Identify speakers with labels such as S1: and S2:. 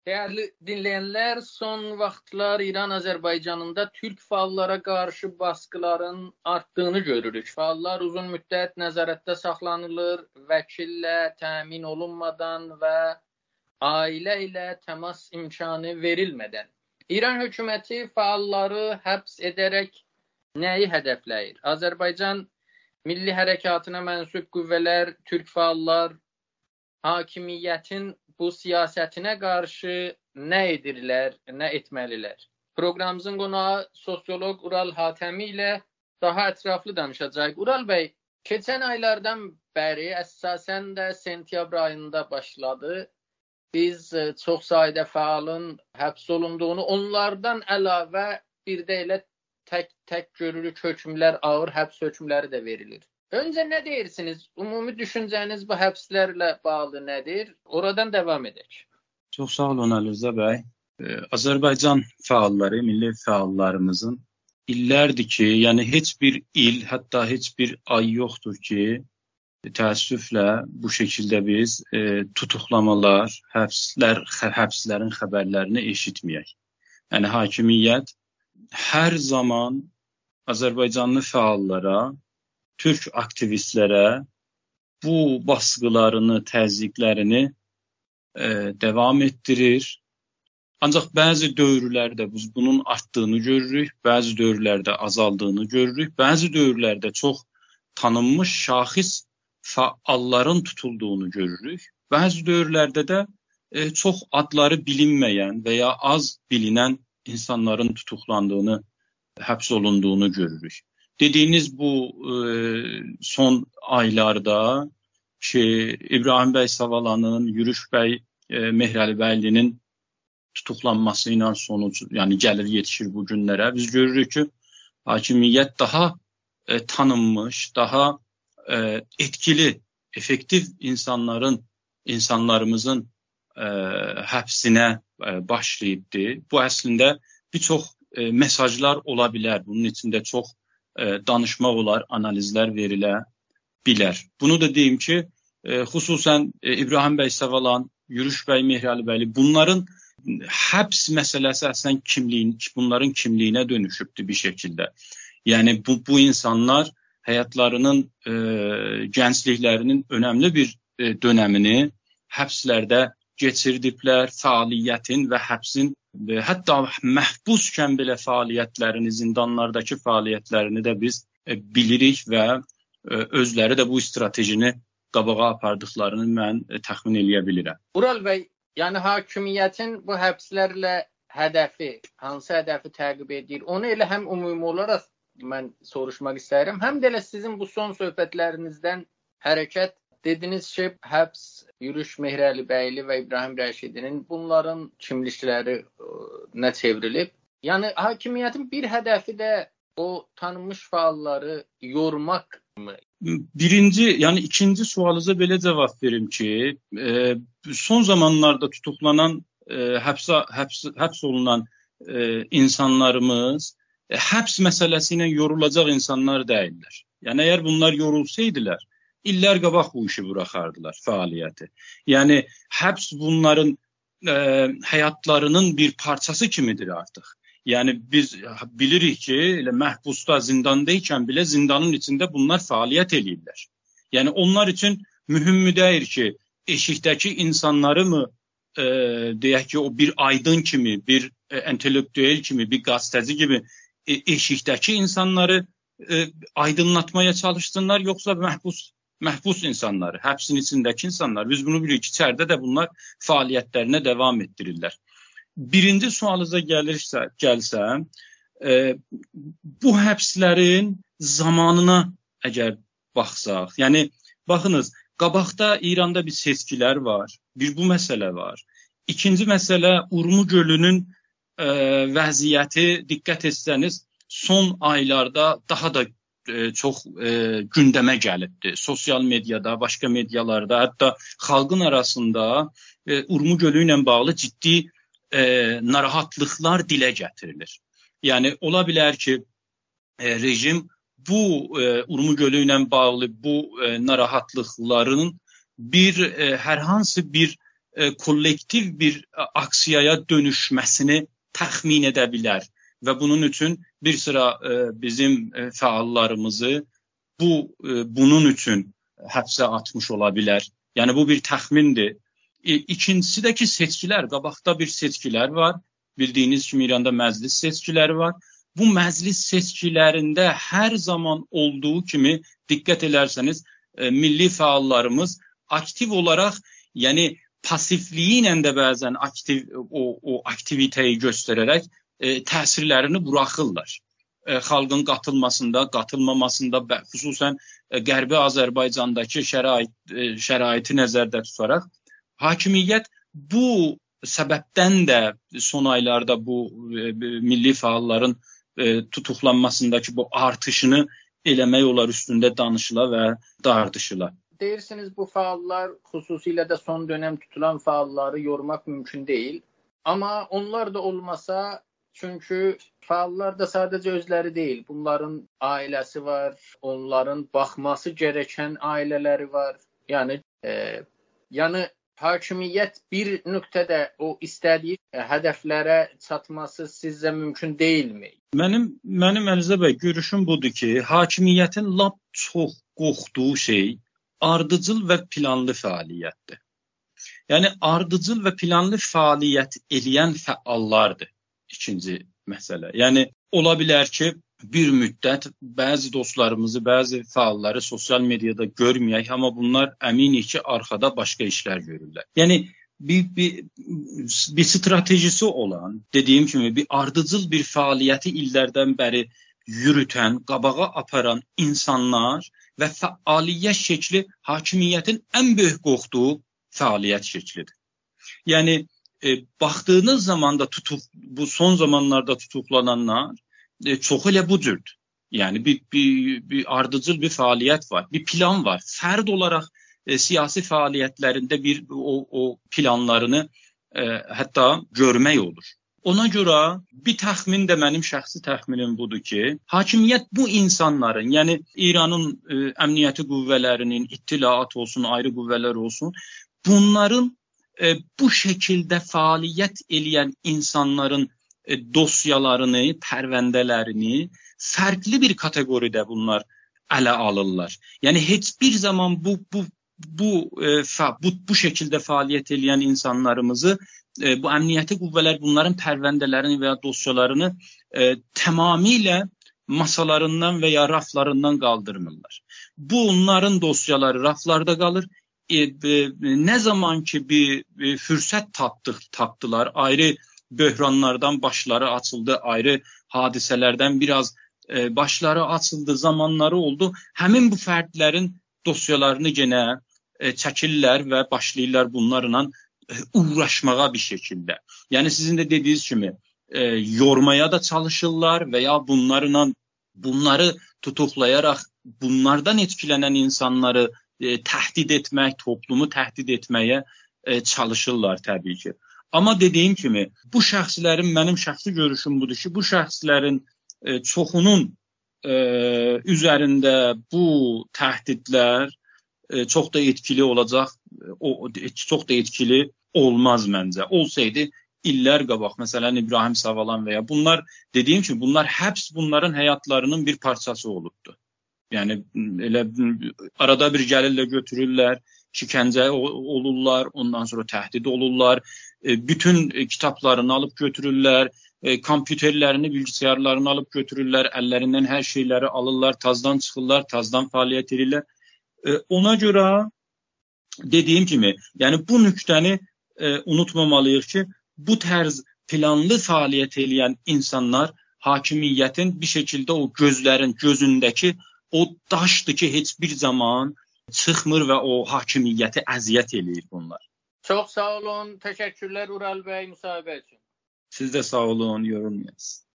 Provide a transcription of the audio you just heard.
S1: Değerli dinleyenler, son vaxtlar İran-Azərbaycanında Türk faallara qarşı baskıların artdığını görürük. Faallar uzun müddət nəzarətdə saxlanılır, vəkillə təmin olunmadan və ailə ilə təmas imkanı verilmədən. İran hökuməti faalları həbs edərək nəyi hədəfləyir? Azərbaycan Milli Hərəkatına mənsub qüvvələr, Türk faallar, hakimiyyətin bu siyasətinə qarşı nə edirlər, nə etməlilər? Proqramımızın qonağı sosioloq Ural Hatəmi ilə daha ətraflı danışacağıq. Ural bəy, keçən aylardan bəri, əsasən də sentyabr ayında başladı. Biz çox sayda fəalın həbs olunduğunu, onlardan əlavə bir də elə tək görürük hökmlər, ağır həbs hökmləri də verilir. Öncə nə deyirsiniz? Ümumi düşüncəniz bu həbslərlə bağlı nədir? Oradan davam edək.
S2: Çox sağ olun Ali Rza bəy. Azərbaycan fəalları, milli fəallarımızın illərdir ki, yəni heç bir il, hətta heç bir ay yoxdur ki, təəssüflə bu şəkildə biz tutuqlamalar, həbslərin xəbərlərini eşitməyək. Yəni hakimiyyət hər zaman Azərbaycanlı fəallara, Türk aktivistlərə bu baskılarını, təzyiqlərini devam etdirir. Ancaq bəzi dövrlərdə biz bunun artdığını görürük, bəzi dövrlərdə azaldığını görürük, bəzi dövrlərdə çox tanınmış şəxs fəalların tutulduğunu görürük. Bəzi dövrlərdə də çox adları bilinməyən və ya az bilinən insanların tutuqlandığını, həbs olunduğunu görürük. Dediyiniz bu son aylarda ki, İbrahim bəy Savalanın, Yürüş bəy Mehrəlibəylinin tutuqlanması ilə sonucu, yəni gəlir yetişir bu günlərə. Biz görürük ki, hakimiyyət daha tanınmış, daha etkili, effektiv insanlarımızın həbsinə başlayıbdır. Bu əslində bir çox mesajlar ola bilər. Bunun içində çox danışmaq olar, analizlər verilə bilər. Bunu da deyim ki, xüsusən İbrahim bəy Savalan, Yürüş bəy Mehrəlibəyli bunların həbs məsələsi əslən bunların kimliyinə dönüşübdür bir şəkildə. Yəni bu insanlar həyatlarının, gəncliklərinin önəmli bir dönəmini həbslərdə keçirdiblər, fəaliyyətin və həbsin və hətta məhbuskən belə fəaliyyətlərini, zindanlardakı fəaliyyətlərini də biz bilirik və özləri də bu stratejini qabağa apardıqlarını mən təxmin eləyə bilirəm.
S1: Ural bəy, yəni hakimiyyətin bu həbslərlə hədəfi, hansı hədəfi təqib edir? Onu elə həm ümumi olaraq mən soruşmaq istəyirəm, həm də elə sizin bu son söhbətlərinizdən hərəkət dediniz ki, həbs Yürüş Mehrəlibəyli və İbrahim Rəşidinin bunların kimlikləri nə çevrilib? Yəni hakimiyyətin bir hədəfi də o tanınmış fəalları yormaq mı?
S2: Yəni ikinci sualınıza belə cavab verim ki, son zamanlarda tutuqlanan, həbs olunan insanlarımız həbs məsələsi ilə yorulacaq insanlar deyirlər. Yəni əgər bunlar yorulsaydılar, illər qabaq bu işi buraxardılar, fəaliyyəti. Yəni həbs bunların həyatlarının bir parçası kimidir artıq. Yəni biz bilirik ki, elə məhbusda, zindandaykən belə zindanın içində bunlar fəaliyyət eləyirlər. Yəni onlar üçün mühüm deyir ki, eşikdəki insanları mı deyək ki, o bir aydın kimi, bir entelektüel kimi, bir gazeteci gibi eşikdəki insanları aydınlatmaya çalışsınlar, yoxsa məhbus insanları, həbsin içindəki insanlar. Biz bunu bilirik ki, içəridə də bunlar fəaliyyətlərinə davam etdirirlər. Birinci sualınıza gəlsəm, bu həbslərin zamanına əgər baxsaq, yəni baxınız, qabaqda İranda bir seçkilər var, bir bu məsələ var. İkinci məsələ Urmu gölünün vəziyyəti, diqqət etsəniz, son aylarda daha da çox gündəmə gəlibdir. Sosial mediada, başqa medialarda, hətta xalqın arasında Urmu gölü ilə bağlı ciddi narahatlıqlar dilə gətirilir. Yəni, ola bilər ki, rejim bu Urmu gölü ilə bağlı bu narahatlıqların hər hansı bir kollektiv bir aksiyaya dönüşməsini təxmin edə bilər və bunun üçün bir sıra bizim fəallarımızı bunun üçün həbsə atmış ola bilər. Yəni bu bir təxmindir. İkincisi də ki, seçkilər, qabaqda bir seçkilər var. Bildiyiniz kimi İranda məclis seçkiləri var. Bu məclis seçkilərində hər zaman olduğu kimi diqqət edərsəniz, milli fəallarımız aktiv olaraq, yəni pasifliyi ilə də bəzən o aktiviteyi göstərərək təsirlərini buraxırlar. Xalqın qatılmasında, qatılmamasında, xüsusən Qərbi Azərbaycandakı şəraiti nəzərdə tutaraq, hakimiyyət bu səbəbdən də son aylarda bu milli fəalların tutuqlanmasındakı bu artışını eləmək olar üstündə danışıla və tartışıla.
S1: Deyirsiniz bu fəallar, xüsusilə də son dönəm tutulan fəalları yormaq mümkün deyil. Amma onlar da olmasa, çünki fəallar da sadəcə özləri deyil. Bunların ailəsi var, onların baxması gərəkən ailələri var. Yəni hakimiyyət bir nöqtədə o istədiyi hədəflərə çatması sizcə mümkün deyilmi?
S2: Mənim Əliza bəy görüşüm budur ki, hakimiyyətin lap çox qorxduğu şey ardıcıl və planlı fəaliyyətdir. Yəni ardıcıl və planlı fəaliyyət eləyən fəallardır. İkinci məsələ. Yəni ola bilər ki, bir müddət bəzi dostlarımızı, bəzi fəalları sosial mediada görməyək, amma bunlar əminik ki, arxada başqa işlər görürlər. Yəni bir stratejisi olan, dediyim kimi, bir ardıcıl bir fəaliyyəti illərdən bəri yürütən, qabağa aparan insanlar və fəaliyyət şəkli hakimiyyətin ən böyük qorxduğu fəaliyyət şəklidir. Yəni baxdığınız zaman da bu son zamanlarda tutuqlananlar çox elə bu cürdür. Yəni bir ardıcıl bir fəaliyyət var, bir plan var. Fərd olaraq siyasi fəaliyyətlərində o planlarını hətta görmək olur. Ona görə bir təxmin də mənim şəxsi təxminim budur ki, hakimiyyət bu insanların, yəni İranın əmniyyəti qüvvələrinin, ittilaat olsun, ayrı qüvvələr olsun, bunların bu şəkildə fəaliyyət eləyən insanların dosyalarını, pərvəndələrini fərqli bir kateqoriyada bunlar ələ alırlar. Yəni heç bir zaman bu şəkildə fəaliyyət eləyən insanlarımızı bu əmniyyəti qüvvələr bunların pərvəndələrini və ya dosyalarını tamamilə masalarından və ya raflarından qaldırmırlar. Bu onların dosyaları raflarda qalır. Nə zaman ki bir fürsət tapdılar, ayrı böhranlardan başları açıldı, ayrı hadisələrdən biraz başları açıldı, zamanları oldu. Həmin bu fərdlərin dosyalarını yenə çəkirlər və başlayırlar bunlarla uğraşmağa bir şəkildə. Yəni sizin də dediyiniz kimi yormaya da çalışırlar və ya bunları tutuqlayaraq bunlardan etkilənən insanları təhdid etmək, toplumu təhdid etməyə çalışırlar təbii ki. Amma dediyim kimi, bu şəxslərin, mənim şəxsi görüşüm budur ki, bu şəxslərin çoxunun üzərində bu təhdidlər çox da etkili olacaq, çox da etkili olmaz məncə. Olsaydı illər qabaq, məsələn İbrahim Savalan və ya bunlar, dediyim kimi, bunlar həbs bunların həyatlarının bir parçası olubdur. Yəni elə arada bir gəlirlər, götürürlər, şikəncə olurlar, ondan sonra təhdid olurlar, bütün kitablarını alıb götürürlər, kompüterlərini, bilgisayarlarını alıb götürürlər, əllərindən hər şeyləri alırlar, tazdan çıxırlar, tazdan fəaliyyət edirlər. Ona görə dediyim kimi, yəni bu nöqtəni unutmamalıyıq ki, bu tərz planlı fəaliyyət eləyən insanlar hakimiyyətin bir şəkildə o gözündəki o daşdır ki, heç bir zaman çıxmır və o hakimiyyəti əziyyət eləyir bunlar.
S1: Çox sağ olun, təşəkkürlər Ural bəy müsahibə üçün.
S2: Siz də sağ olun, yorulmayasınız.